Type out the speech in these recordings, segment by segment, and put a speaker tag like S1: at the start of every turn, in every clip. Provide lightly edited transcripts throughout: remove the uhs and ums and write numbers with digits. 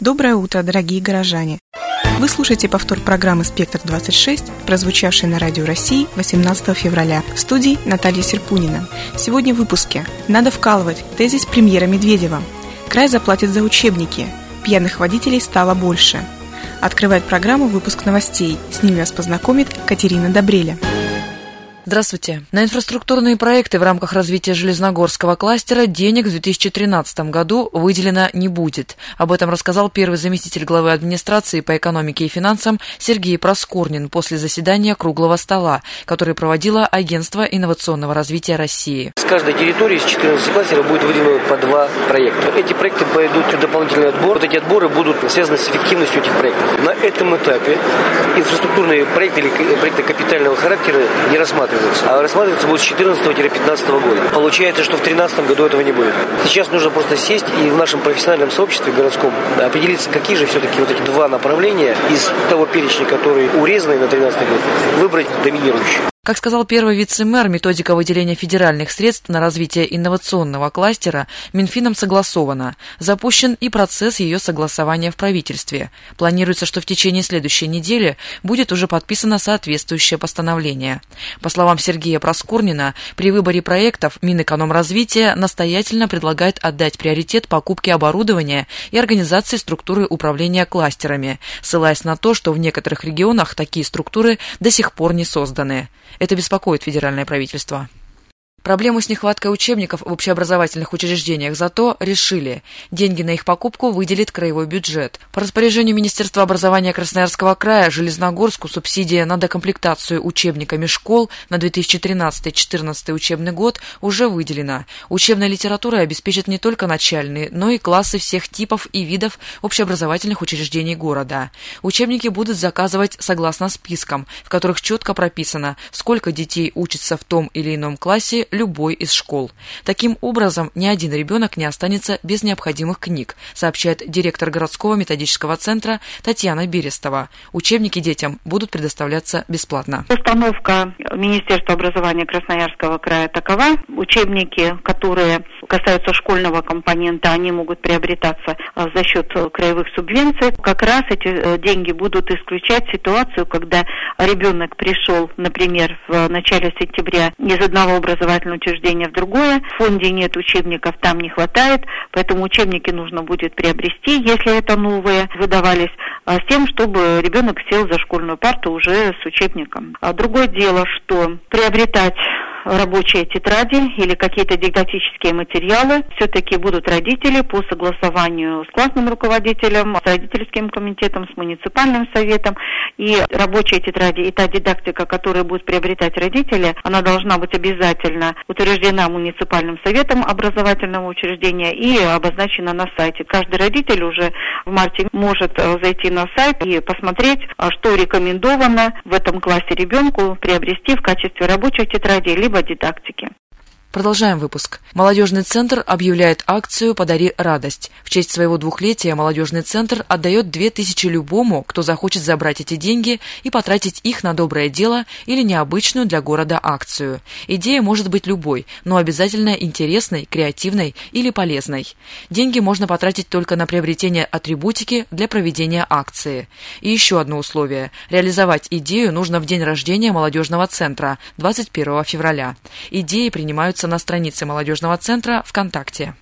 S1: Доброе утро, дорогие горожане! Вы слушаете повтор программы «Спектр-26», прозвучавшей на Радио России 18 февраля. В студии Наталья Серпунина. Сегодня в выпуске. Надо вкалывать. Тезис премьера Медведева. Край заплатит за учебники. Пьяных водителей стало больше. Открывает программу выпуск новостей. С ними вас познакомит Катерина Добреля.
S2: Здравствуйте. На инфраструктурные проекты в рамках развития Железногорского кластера денег в 2013 году выделено не будет. Об этом рассказал первый заместитель главы администрации по экономике и финансам Сергей Проскурнин после заседания круглого стола, который проводило Агентство инновационного развития России.
S3: С каждой территории с 14 кластеров будет выделено по 2 проекта. Эти проекты пойдут в дополнительный отбор. Вот эти отборы будут связаны с эффективностью этих проектов. На этом этапе инфраструктурные проекты или проекты капитального характера не рассматриваются. А рассматриваться будет с 2014-2015 года. Получается, что в 2013 году этого не будет. Сейчас нужно просто сесть и в нашем профессиональном сообществе городском определиться, какие же все-таки вот эти 2 направления из того перечня, который урезанный на 2013 год, выбрать доминирующие.
S2: Как сказал первый вице-мэр, методика выделения федеральных средств на развитие инновационного кластера Минфином согласована. Запущен и процесс ее согласования в правительстве. Планируется, что в течение следующей недели будет уже подписано соответствующее постановление. По словам Сергея Проскурнина, при выборе проектов Минэкономразвития настоятельно предлагает отдать приоритет покупке оборудования и организации структуры управления кластерами, ссылаясь на то, что в некоторых регионах такие структуры до сих пор не созданы. Это беспокоит федеральное правительство. Проблему с нехваткой учебников в общеобразовательных учреждениях зато решили. Деньги на их покупку выделит краевой бюджет. По распоряжению Министерства образования Красноярского края Железногорску субсидия на докомплектацию учебниками школ на 2013-2014 учебный год уже выделена. Учебной литературой обеспечат не только начальные, но и классы всех типов и видов общеобразовательных учреждений города. Учебники будут заказывать согласно спискам, в которых четко прописано, сколько детей учатся в том или ином классе любой из школ. Таким образом, ни один ребенок не останется без необходимых книг, сообщает директор городского методического центра Татьяна Берестова. Учебники детям будут предоставляться бесплатно.
S4: Установка Министерства образования Красноярского края такова. Учебники, которые касаются школьного компонента, они могут приобретаться за счет краевых субвенций. Как раз эти деньги будут исключать ситуацию, когда ребенок пришел, например, в начале сентября из одного образовательного учреждения в другое, в фонде нет учебников, там не хватает, поэтому учебники нужно будет приобрести, если это новые выдавались, с тем, чтобы ребенок сел за школьную парту уже с учебником. А другое дело, что приобретать рабочие тетради или какие-то дидактические материалы все-таки будут родители по согласованию с классным руководителем, с родительским комитетом, с муниципальным советом. И рабочие тетради и та дидактика, которую будут приобретать родители, она должна быть обязательно утверждена муниципальным советом образовательного учреждения и обозначена на сайте. Каждый родитель уже в марте может зайти на сайт и посмотреть, что рекомендовано в этом классе ребенку приобрести в качестве рабочих тетрадей либо дидактики.
S2: Продолжаем выпуск. Молодежный центр объявляет акцию «Подари радость». В честь своего 2-летия молодежный центр отдает 2000 любому, кто захочет забрать эти деньги и потратить их на доброе дело или необычную для города акцию. Идея может быть любой, но обязательно интересной, креативной или полезной. Деньги можно потратить только на приобретение атрибутики для проведения акции. И еще одно условие. Реализовать идею нужно в день рождения молодежного центра, 21 февраля. Идеи принимаются на странице молодежного центра ВКонтакте.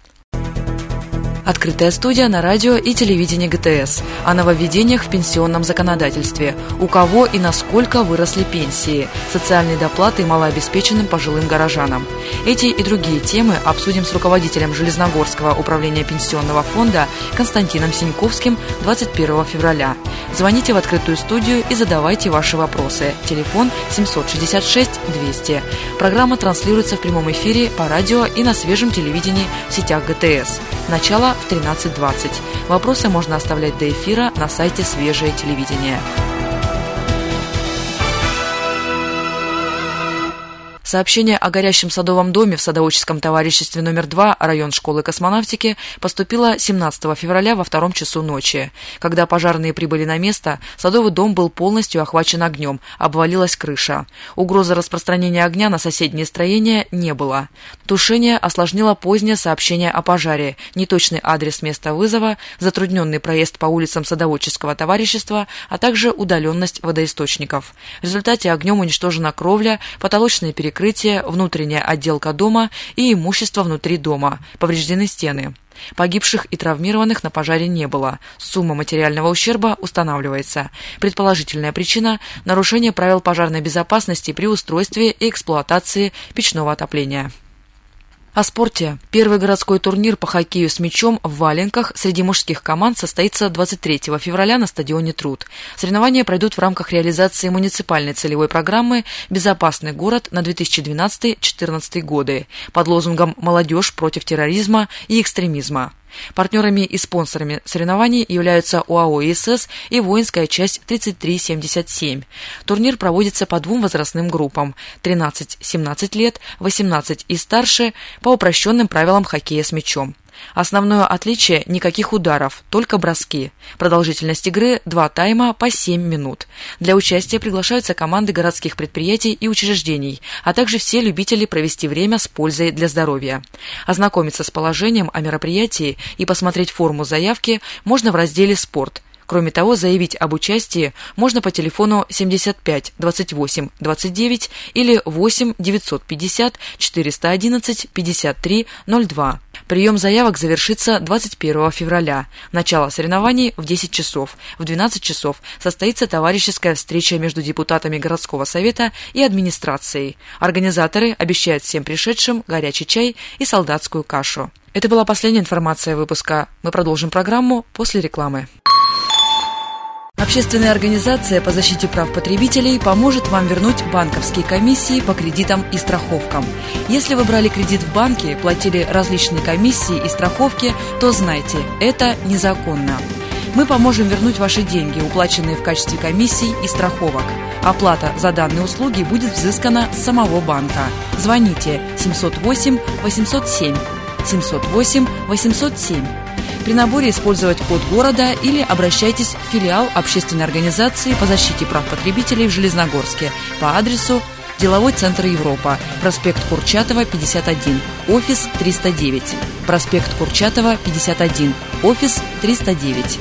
S2: Открытая студия на радио и телевидении ГТС о нововведениях в пенсионном законодательстве, у кого и насколько выросли пенсии, социальные доплаты малообеспеченным пожилым горожанам. Эти и другие темы обсудим с руководителем Железногорского управления пенсионного фонда Константином Синьковским 21 февраля. Звоните в открытую студию и задавайте ваши вопросы. Телефон 766-200. Программа транслируется в прямом эфире по радио и на свежем телевидении в сетях ГТС. Начало в 13:20. Вопросы можно оставлять до эфира на сайте «Свежее телевидение». Сообщение о горящем садовом доме в садоводческом товариществе номер 2, район школы космонавтики, поступило 17 февраля во 2 часу ночи. Когда пожарные прибыли на место, садовый дом был полностью охвачен огнем, обвалилась крыша. Угрозы распространения огня на соседние строения не было. Тушение осложнило позднее сообщение о пожаре, неточный адрес места вызова, затрудненный проезд по улицам садоводческого товарищества, а также удаленность водоисточников. В результате огнем уничтожена кровля, потолочные перекрытия, внутренняя отделка дома и имущество внутри дома. Повреждены стены. Погибших и травмированных на пожаре не было. Сумма материального ущерба устанавливается. Предположительная причина – нарушение правил пожарной безопасности при устройстве и эксплуатации печного отопления. О спорте. Первый городской турнир по хоккею с мячом в валенках среди мужских команд состоится 23 февраля на стадионе «Труд». Соревнования пройдут в рамках реализации муниципальной целевой программы «Безопасный город» на 2012-2014 годы под лозунгом «Молодежь против терроризма и экстремизма». Партнерами и спонсорами соревнований являются ОАО «ИСС» и воинская часть 3377. Турнир проводится по 2 возрастным группам – 13-17 лет, 18 и старше, по упрощенным правилам хоккея с мячом. Основное отличие – никаких ударов, только броски. Продолжительность игры – 2 тайма по 7 минут. Для участия приглашаются команды городских предприятий и учреждений, а также все любители провести время с пользой для здоровья. Ознакомиться с положением о мероприятии и посмотреть форму заявки можно в разделе «Спорт». Кроме того, заявить об участии можно по телефону 75 28 29 или 8 950 411 53 02. Прием заявок завершится 21 февраля. Начало соревнований в 10 часов. В 12 часов состоится товарищеская встреча между депутатами городского совета и администрацией. Организаторы обещают всем пришедшим горячий чай и солдатскую кашу. Это была последняя информация выпуска. Мы продолжим программу после рекламы. Общественная организация по защите прав потребителей поможет вам вернуть банковские комиссии по кредитам и страховкам. Если вы брали кредит в банке, платили различные комиссии и страховки, то знайте, это незаконно. Мы поможем вернуть ваши деньги, уплаченные в качестве комиссий и страховок. Оплата за данные услуги будет взыскана с самого банка. Звоните 708 807 708 807. При наборе использовать код города или обращайтесь в филиал общественной организации по защите прав потребителей в Железногорске по адресу Деловой центр Европа, проспект Курчатова, 51, офис 309. Проспект Курчатова, 51, офис 309.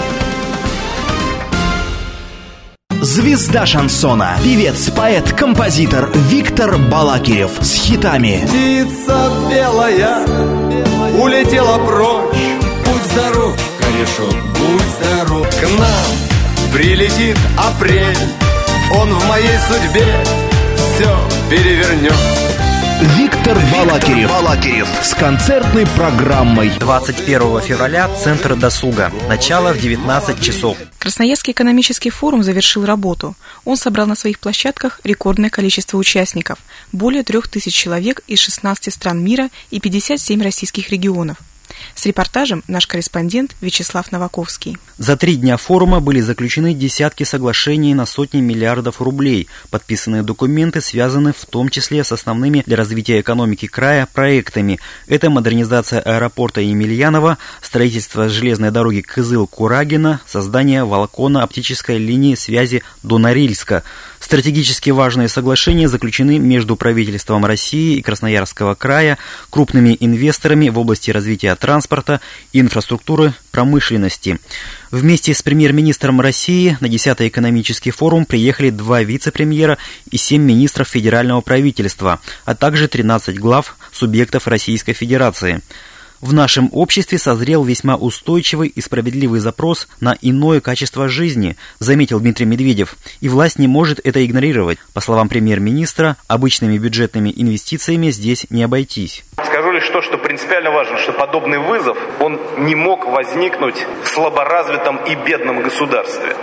S5: Звезда шансона, певец, поэт, композитор Виктор Балакирев с хитами.
S6: Птица белая улетела прочь. Будь здоров, корешок, будь здоров. К нам прилетит апрель, он в моей судьбе все перевернет.
S5: Виктор Балакирев с концертной программой.
S7: 21 февраля Центр досуга. Начало в 19 часов.
S1: Красноярский экономический форум завершил работу. Он собрал на своих площадках рекордное количество участников – более 3000 человек из 16 стран мира и 57 российских регионов. С репортажем наш корреспондент Вячеслав Новаковский.
S7: За 3 дня форума были заключены десятки соглашений на сотни миллиардов рублей. Подписанные документы связаны в том числе с основными для развития экономики края проектами. Это модернизация аэропорта Емельянова, строительство железной дороги Кызыл-Курагино, создание волоконно-оптической линии связи до Норильска. Стратегически важные соглашения заключены между правительством России и Красноярского края, крупными инвесторами в области развития транспорта, инфраструктуры, промышленности. Вместе с премьер-министром России на 10-й экономический форум приехали 2 вице-премьера и 7 министров федерального правительства, а также 13 глав субъектов Российской Федерации. В нашем обществе созрел весьма устойчивый и справедливый запрос на иное качество жизни, заметил Дмитрий Медведев, и власть не может это игнорировать. По словам премьер-министра, обычными бюджетными инвестициями здесь не обойтись.
S8: Скажу лишь то, что принципиально важно, что подобный вызов, он не мог возникнуть в слаборазвитом и бедном государстве.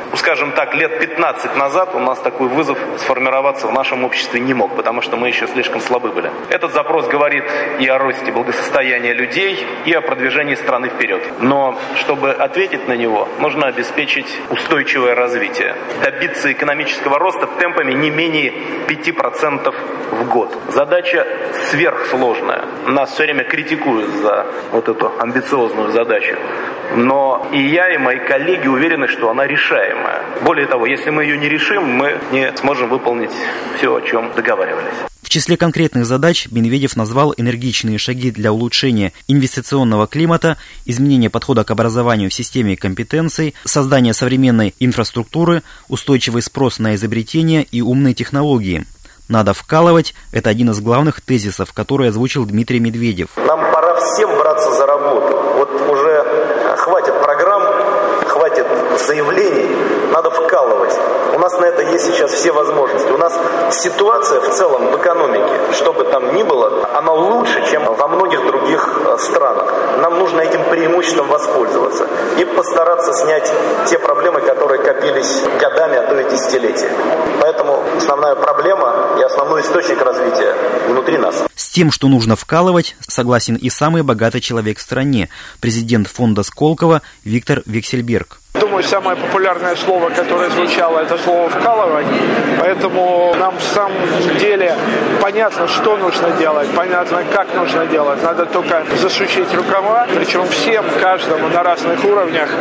S8: скажем так, лет 15 назад у нас такой вызов сформироваться в нашем обществе не мог, потому что мы еще слишком слабы были. Этот запрос говорит и о росте благосостояния людей, и о продвижении страны вперед. Но чтобы ответить на него, нужно обеспечить устойчивое развитие, добиться экономического роста темпами не менее 5% в год. Задача сверхсложная. Нас все время критикуют за вот эту амбициозную задачу. Но и я, и мои коллеги уверены, что она решаемая. Более того, если мы ее не решим, мы не сможем выполнить все, о чем договаривались.
S7: В числе конкретных задач Медведев назвал энергичные шаги для улучшения инвестиционного климата, изменения подхода к образованию в системе компетенций, создания современной инфраструктуры, устойчивый спрос на изобретения и умные технологии. «Надо вкалывать» – это один из главных тезисов, который озвучил Дмитрий Медведев.
S9: Нам пора всем браться за работу. Вот уже хватит программ, хватит заявлений, надо вкалывать. У нас на это есть сейчас все возможности. У нас ситуация в целом в экономике, что бы там ни было, она лучше, чем во многих других странах. Нам нужно этим преимуществом воспользоваться и постараться снять те проблемы, которые копились годами, а то и десятилетиями. Поэтому основная проблема и основной источник развития внутри нас.
S7: С тем, что нужно вкалывать, согласен и самый богатый человек в стране, президент фонда Сколково Виктор Вексельберг.
S10: Думаю, самое популярное слово, которое звучало, это слово «вкалывать». Поэтому нам в самом деле понятно, что нужно делать, понятно, как нужно делать. Надо только засучить рукава, причем всем, каждому на разных уровнях.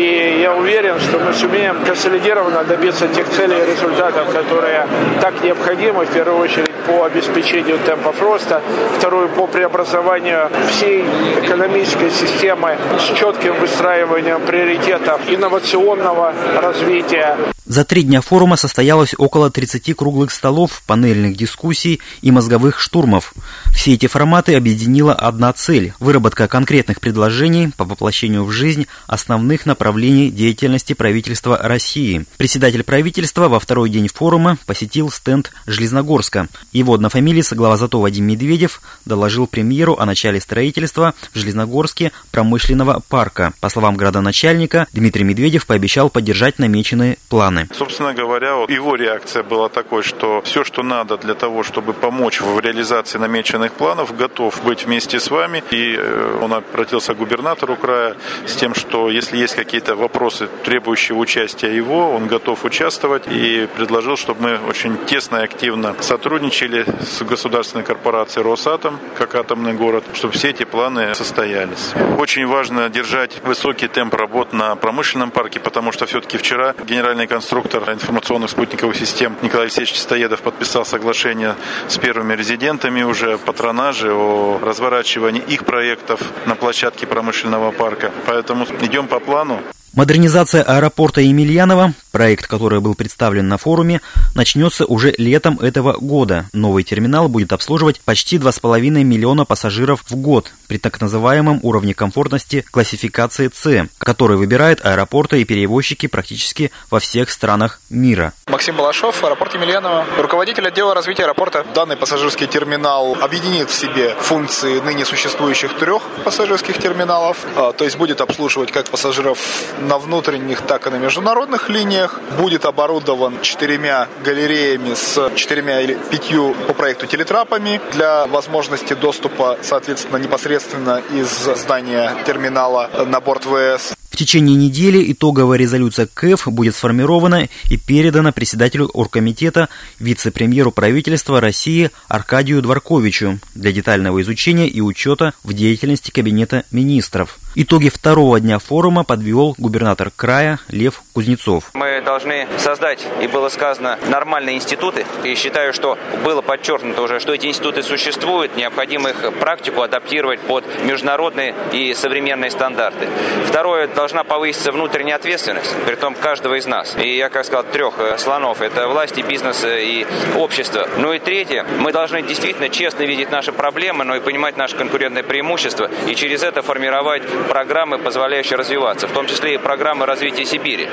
S10: И я уверен, что мы сумеем консолидированно добиться тех целей и результатов, которые так необходимы, в первую очередь, по обеспечению темпов роста, вторую, по преобразованию всей экономической системы с четким выстраиванием приоритетов инновационного развития.
S7: За 3 дня форума состоялось около 30 круглых столов, панельных дискуссий и мозговых штурмов. Все эти форматы объединила одна цель – выработка конкретных предложений по воплощению в жизнь основных направлений деятельности правительства России. Председатель правительства во второй день форума посетил стенд Железногорска. Его однофамилец, глава ЗАТО Вадим Медведев, доложил премьеру о начале строительства в Железногорске промышленного парка. По словам градоначальника, Дмитрий Медведев пообещал поддержать намеченные планы.
S11: Собственно говоря, его реакция была такой, что все, что надо для того, чтобы помочь в реализации намеченных планов, готов быть вместе с вами. И он обратился к губернатору края с тем, что если есть какие-то вопросы, требующие участия его, он готов участвовать. И предложил, чтобы мы очень тесно и активно сотрудничали с государственной корпорацией «Росатом», как атомный город, чтобы все эти планы состоялись. Очень важно держать высокий темп работ на промышленном парке, потому что все-таки вчера генеральный конструктор информационных спутниковых систем Николай Алексеевич Стоедов подписал соглашение с первыми резидентами уже патронаже о разворачивании их проектов на площадке промышленного парка. Поэтому идем по плану.
S7: Модернизация аэропорта Емельянова, проект, который был представлен на форуме, начнется уже летом этого года. Новый терминал будет обслуживать почти 2,5 миллиона пассажиров в год при так называемом уровне комфортности классификации С, который выбирают аэропорты и перевозчики практически во всех странах мира.
S12: Максим Балашов, аэропорт Емельянова, руководитель отдела развития аэропорта. Данный пассажирский терминал объединит в себе функции ныне существующих 3 пассажирских терминалов, то есть будет обслуживать как пассажиров на внутренних, так и на международных линиях. Будет оборудован 4 галереями с 4 или 5 по проекту телетрапами для возможности доступа, соответственно, непосредственно из здания терминала на борт ВС.
S7: В течение недели итоговая резолюция КЭФ будет сформирована и передана председателю оргкомитета, вице-премьеру правительства России Аркадию Дворковичу для детального изучения и учета в деятельности Кабинета министров. Итоги второго дня форума подвел губернатор края Лев Кузнецов.
S13: Мы должны создать, и было сказано, нормальные институты. И считаю, что было подчеркнуто уже, что эти институты существуют, необходимо их практику адаптировать под международные и современные стандарты. Второе, должна повыситься внутренняя ответственность, притом каждого из нас. И я, как сказал, 3 слонов. Это власти, бизнес и общество. Ну и третье, мы должны действительно честно видеть наши проблемы, но и понимать наше конкурентное преимущество, и через это формировать программы, позволяющие развиваться, в том числе и программы развития Сибири.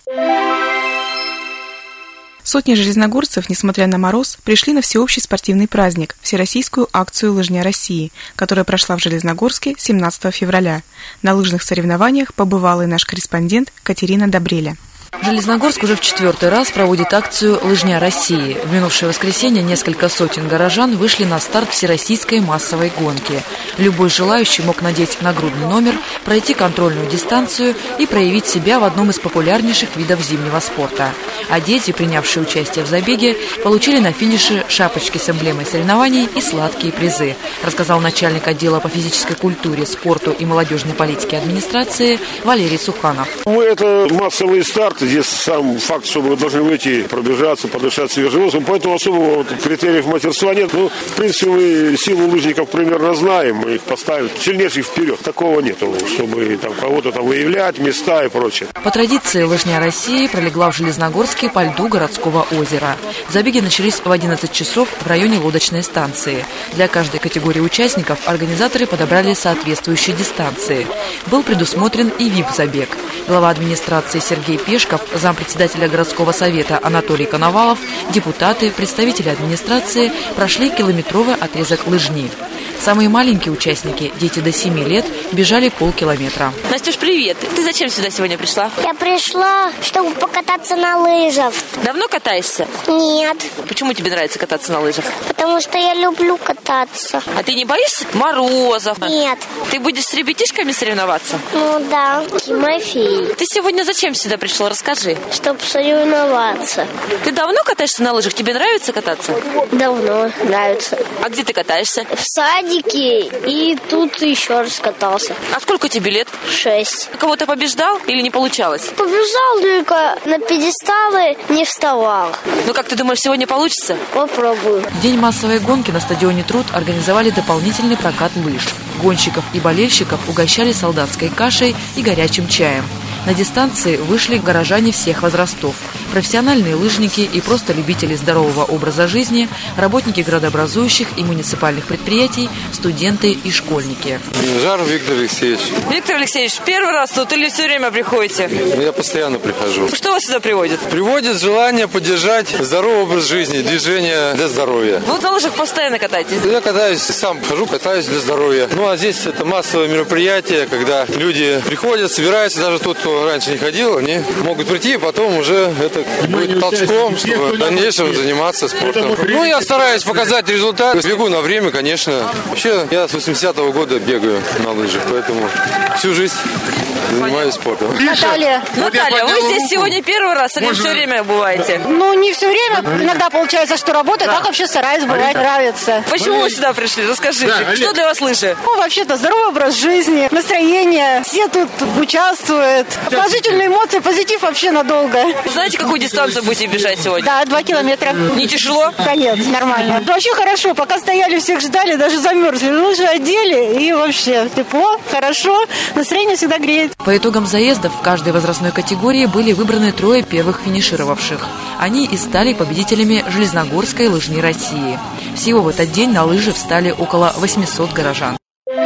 S1: Сотни железногорцев, несмотря на мороз, пришли на всеобщий спортивный праздник – Всероссийскую акцию «Лыжня России», которая прошла в Железногорске 17 февраля. На лыжных соревнованиях побывала и наш корреспондент Катерина Добреля.
S2: Железногорск уже в 4-й раз проводит акцию «Лыжня России». В минувшее воскресенье несколько сотен горожан вышли на старт всероссийской массовой гонки. Любой желающий мог надеть нагрудный номер, пройти контрольную дистанцию и проявить себя в одном из популярнейших видов зимнего спорта. А дети, принявшие участие в забеге, получили на финише шапочки с эмблемой соревнований и сладкие призы, рассказал начальник отдела по физической культуре, спорту и молодежной политике администрации Валерий Суханов.
S14: Это массовый старт. Здесь сам факт, что вы должны выйти, пробежаться, подышать свежим воздухом. Поэтому особого критериев мастерства нет. Ну, в принципе, мы силу лыжников примерно знаем. Мы их поставим сильнейших вперед. Такого нету, чтобы там кого-то там выявлять, места и прочее.
S2: По традиции «Лыжня России» пролегла в Железногорске по льду городского озера. Забеги начались в 11 часов в районе лодочной станции. Для каждой категории участников организаторы подобрали соответствующие дистанции. Был предусмотрен и ВИП-забег. Глава администрации Сергей Пешков, зампредседателя городского совета Анатолий Коновалов, депутаты, представители администрации прошли километровый отрезок лыжни. Самые маленькие участники, дети до 7 лет, бежали полкилометра.
S15: Настюш, привет! Ты зачем сюда сегодня пришла?
S16: Я пришла, чтобы покататься на лыжах.
S15: Давно катаешься?
S16: Нет.
S15: Почему тебе нравится кататься на лыжах?
S16: Потому что я люблю кататься.
S15: А ты не боишься морозов?
S16: Нет.
S15: Ты будешь с ребятишками соревноваться?
S16: Ну да, Тимофей.
S15: Ты сегодня зачем сюда пришла? Расскажи.
S16: Чтобы соревноваться.
S15: Ты давно катаешься на лыжах? Тебе нравится кататься?
S16: Давно нравится.
S15: А где ты катаешься?
S16: В садике и тут еще раз катался.
S15: А сколько тебе лет?
S16: 6.
S15: Кого-то побеждал или не получалось?
S16: Побежал, только на пьедесталы не вставал.
S15: Ну как ты думаешь, сегодня получится?
S16: Попробую.
S2: В день массовой гонки на стадионе «Труд» организовали дополнительный прокат лыж. Гонщиков и болельщиков угощали солдатской кашей и горячим чаем. На дистанции вышли горожане всех возрастов. Профессиональные лыжники и просто любители здорового образа жизни, работники градообразующих и муниципальных предприятий, студенты и школьники.
S17: Жаров Виктор Алексеевич.
S15: Виктор Алексеевич, первый раз тут или все время приходите?
S17: Я постоянно прихожу.
S15: Что вас сюда приводит?
S17: Приводит желание поддержать здоровый образ жизни, движение для здоровья.
S15: Вы на лыжах постоянно катаетесь?
S17: Я катаюсь, сам хожу, катаюсь для здоровья. Ну а здесь это массовое мероприятие, когда люди приходят, собираются, даже тот, кто раньше не ходил, они могут прийти, и потом уже это будет толчком, чтобы в дальнейшем заниматься спортом. Ну, я стараюсь показать результат. Бегу на время, конечно. Вообще, я с 80-го года бегаю на лыжах, поэтому всю жизнь занимаюсь спортом.
S15: Наталья, вы здесь сегодня первый раз или все время бываете?
S18: Ну, не все время. Иногда получается, что работаю, так вообще стараюсь, бывает, нравится.
S15: Почему вы сюда пришли? Расскажите, что для вас лыжи?
S18: Ну, вообще-то здоровый образ жизни, настроение. Все тут участвуют. Положительные эмоции, позитив вообще надолго.
S15: Знаете, какую дистанцию будете бежать сегодня?
S18: Да, 2 километра.
S15: Не тяжело?
S18: Нет, нормально. Вообще хорошо, пока стояли, всех ждали, даже замерзли. Лыжи одели и вообще тепло, хорошо, настроение всегда греет.
S2: По итогам заездов в каждой возрастной категории были выбраны 3 первых финишировавших. Они и стали победителями Железногорской лыжни России. Всего в этот день на лыжи встали около 800 горожан.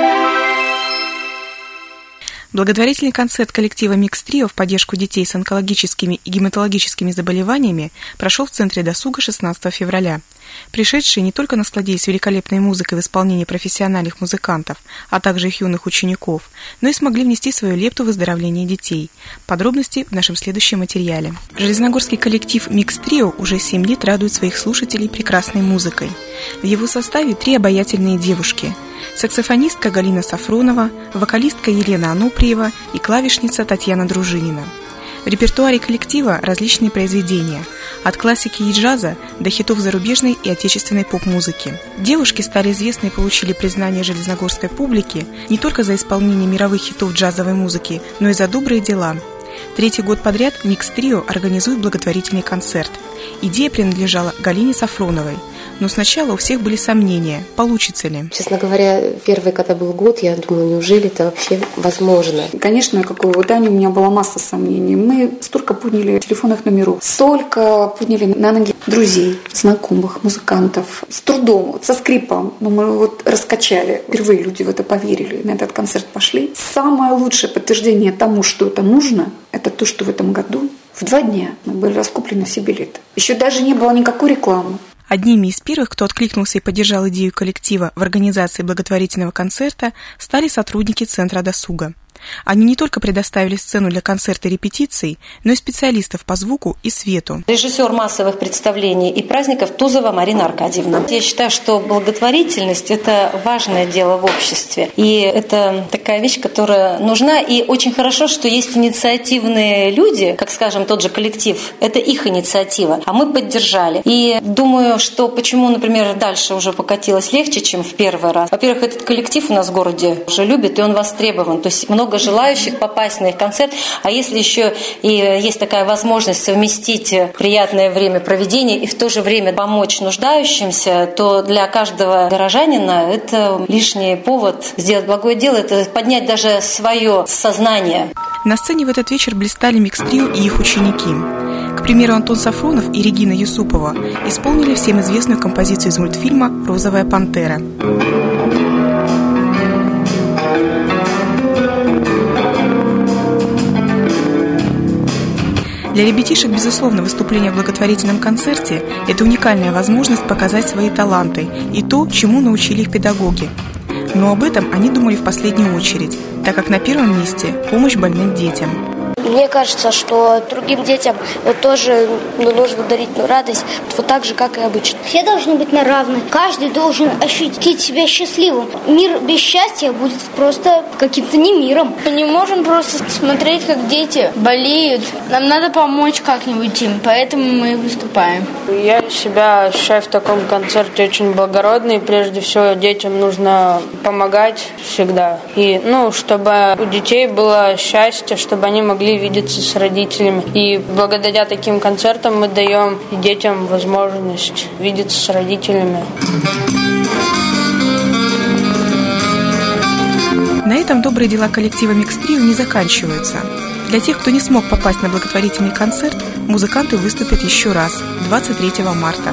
S1: Благотворительный концерт коллектива «Микс Трио» в поддержку детей с онкологическими и гематологическими заболеваниями прошел в Центре досуга 16 февраля. Пришедшие не только насладились великолепной музыкой в исполнении профессиональных музыкантов, а также их юных учеников, но и смогли внести свою лепту в выздоровление детей. Подробности в нашем следующем материале. Железногорский коллектив «Микс Трио» уже 7 лет радует своих слушателей прекрасной музыкой. В его составе 3 обаятельные девушки – саксофонистка Галина Сафронова, вокалистка Елена Ануприева и клавишница Татьяна Дружинина. В репертуаре коллектива различные произведения, от классики и джаза до хитов зарубежной и отечественной поп-музыки. Девушки стали известны и получили признание железногорской публики не только за исполнение мировых хитов джазовой музыки, но и за добрые дела. 3-й год подряд «Микс Трио» организует благотворительный концерт. Идея принадлежала Галине Сафроновой. Но сначала у всех были сомнения, получится ли.
S19: Честно говоря, первый, когда был год, я думала, неужели это вообще возможно?
S20: Конечно, как у Дани, у меня была масса сомнений. Мы столько подняли телефонных номеров, столько подняли на ноги друзей, знакомых, музыкантов. С трудом, вот, со скрипом. Но мы вот раскачали. Впервые люди в это поверили, на этот концерт пошли. Самое лучшее подтверждение тому, что это нужно, это то, что в этом году в 2 дня мы были раскуплены все билеты. Еще даже не было никакой рекламы.
S1: Одними из первых, кто откликнулся и поддержал идею коллектива в организации благотворительного концерта, стали сотрудники Центра досуга. Они не только предоставили сцену для концерта и репетиций, но и специалистов по звуку и свету.
S21: Режиссер массовых представлений и праздников Тузова Марина Аркадьевна. Я считаю, что благотворительность – это важное дело в обществе. И это такая вещь, которая нужна. И очень хорошо, что есть инициативные люди, как, скажем, тот же коллектив. Это их инициатива, а мы поддержали. И думаю, что почему, например, дальше уже покатилось легче, чем в первый раз. Во-первых, этот коллектив у нас в городе уже любит, и он востребован. То есть много желающих попасть на их концерт. А если еще и есть такая возможность совместить приятное время проведения и в то же время помочь нуждающимся, то для каждого горожанина это лишний повод сделать благое дело, это поднять даже свое сознание.
S1: На сцене в этот вечер блистали микс-трио и их ученики. К примеру, Антон Сафронов и Регина Юсупова исполнили всем известную композицию из мультфильма «Розовая пантера». Для ребятишек, безусловно, выступление в благотворительном концерте – это уникальная возможность показать свои таланты и то, чему научили их педагоги. Но об этом они думали в последнюю очередь, так как на первом месте – помощь больным детям.
S16: Мне кажется, что другим детям тоже нужно дарить радость, вот так же, как и обычно. Все должны быть на равных. Каждый должен ощутить себя счастливым. Мир без счастья будет просто каким-то не миром.
S22: Мы не можем просто смотреть, как дети болеют. Нам надо помочь как-нибудь им, поэтому мы выступаем.
S23: Я себя ощущаю в таком концерте очень благородный. Прежде всего, детям нужно помогать всегда. И, чтобы у детей было счастье, чтобы они могли видеться с родителями. И благодаря таким концертам мы даем детям возможность видеться с родителями.
S1: На этом добрые дела коллектива «Микс-трио» не заканчиваются. Для тех, кто не смог попасть на благотворительный концерт, музыканты выступят еще раз 23 марта.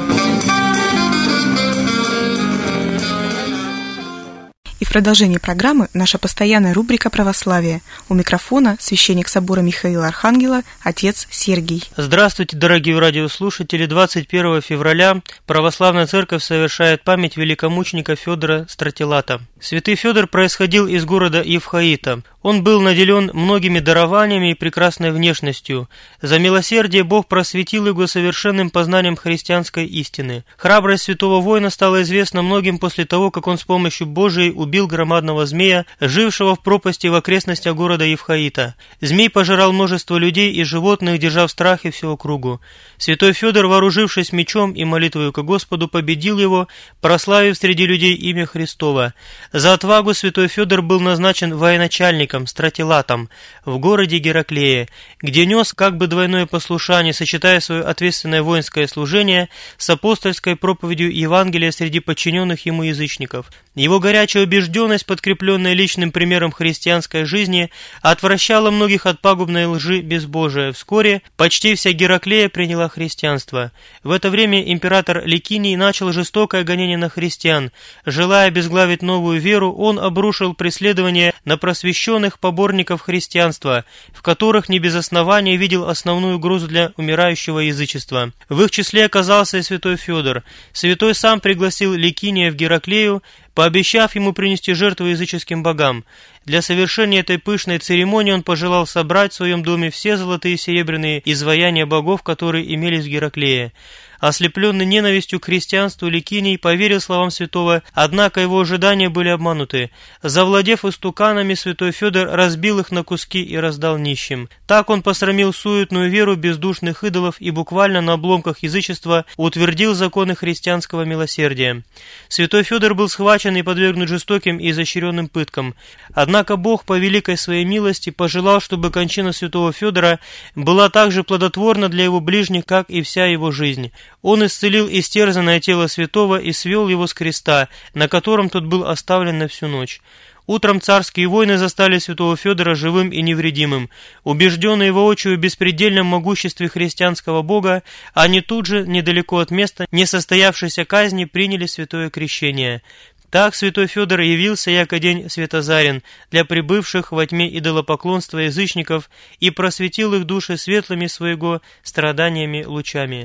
S1: И в продолжении программы наша постоянная рубрика «Православие». У микрофона священник собора Михаила Архангела, отец Сергий.
S24: Здравствуйте, дорогие радиослушатели. 21 февраля Православная Церковь совершает память великомученика Федора Стратилата. Святый Федор происходил из города Евхаита. Он был наделен многими дарованиями и прекрасной внешностью. За милосердие Бог просветил его совершенным познанием христианской истины. Храбрость святого воина стала известна многим после того, как он с помощью Божией убил громадного змея, жившего в пропасти в окрестностях города Евхаита. Змей пожирал множество людей и животных, держа в страхе всю округу. Святой Федор, вооружившись мечом и молитвою ко Господу, победил его, прославив среди людей имя Христово. За отвагу святой Федор был назначен военачальником, стратилатом, в городе Гераклее, где нес как бы двойное послушание, сочетая свое ответственное воинское служение с апостольской проповедью Евангелия среди подчиненных ему язычников. Его горячая убежденность, подкрепленная личным примером христианской жизни, отвращала многих от пагубной лжи безбожия. Вскоре почти вся Гераклея приняла христианство. В это время император Ликиний начал жестокое гонение на христиан. Желая обезглавить новую веру, он обрушил преследование на просвещенных поборников христианства, в которых не без основания видел основную угрозу для умирающего язычества. В их числе оказался и святой Федор. Святой сам пригласил Ликиния в Гераклею, пообещав ему принести жертву языческим богам. Для совершения этой пышной церемонии он пожелал собрать в своем доме все золотые и серебряные изваяния богов, которые имелись в Гераклее. Ослепленный ненавистью к христианству, Ликиний поверил словам святого, однако его ожидания были обмануты. Завладев истуканами, святой Федор разбил их на куски и раздал нищим. Так он посрамил суетную веру бездушных идолов и буквально на обломках язычества утвердил законы христианского милосердия. Святой Федор был схвачен и подвергнут жестоким и изощренным пыткам. Однако Бог по великой своей милости пожелал, чтобы кончина святого Федора была так же плодотворна для его ближних, как и вся его жизнь. Он исцелил истерзанное тело святого и свел его с креста, на котором тот был оставлен на всю ночь. Утром царские воины застали святого Федора живым и невредимым. Убежденные воочию в беспредельном могуществе христианского Бога, они тут же, недалеко от места несостоявшейся казни, приняли святое крещение. Так святой Федор явился яко день светозарен для прибывших во тьме идолопоклонства язычников и просветил их души светлыми своего страданиями лучами.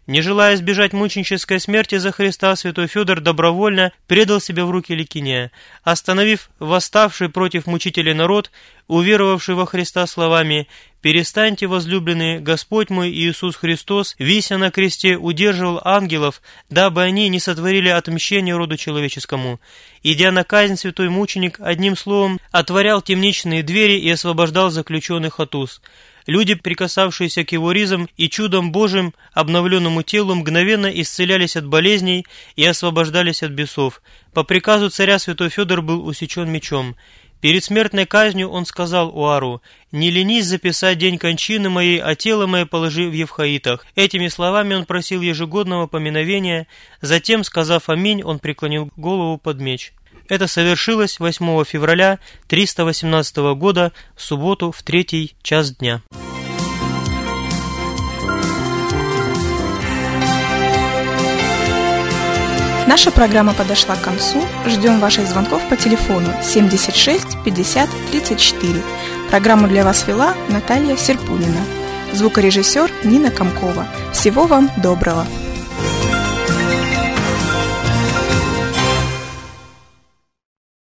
S24: Не желая избежать мученической смерти за Христа, святой Федор добровольно предал себя в руки Ликиния, остановив восставший против мучителей народ, уверовавший во Христа словами: «Перестаньте, возлюбленные, Господь мой Иисус Христос, вися на кресте, удерживал ангелов, дабы они не сотворили отмщение роду человеческому». Идя на казнь, святой мученик одним словом отворял темничные двери и освобождал заключенных от уз. Люди, прикасавшиеся к его ризам и чудом Божьим обновленному телу, мгновенно исцелялись от болезней и освобождались от бесов. По приказу царя святой Федор был усечен мечом. Перед смертной казнью он сказал Уару: «Не ленись записать день кончины моей, а тело мое положи в Евхаитах». Этими словами он просил ежегодного поминовения. Затем, сказав «Аминь», он преклонил голову под меч. Это совершилось 8 февраля 318 года, в субботу, в 3 час дня.
S1: Наша программа подошла к концу. Ждем ваших звонков по телефону 76 50 34. Программу для вас вела Наталья Серпунина. Звукорежиссер Нина Комкова. Всего вам доброго.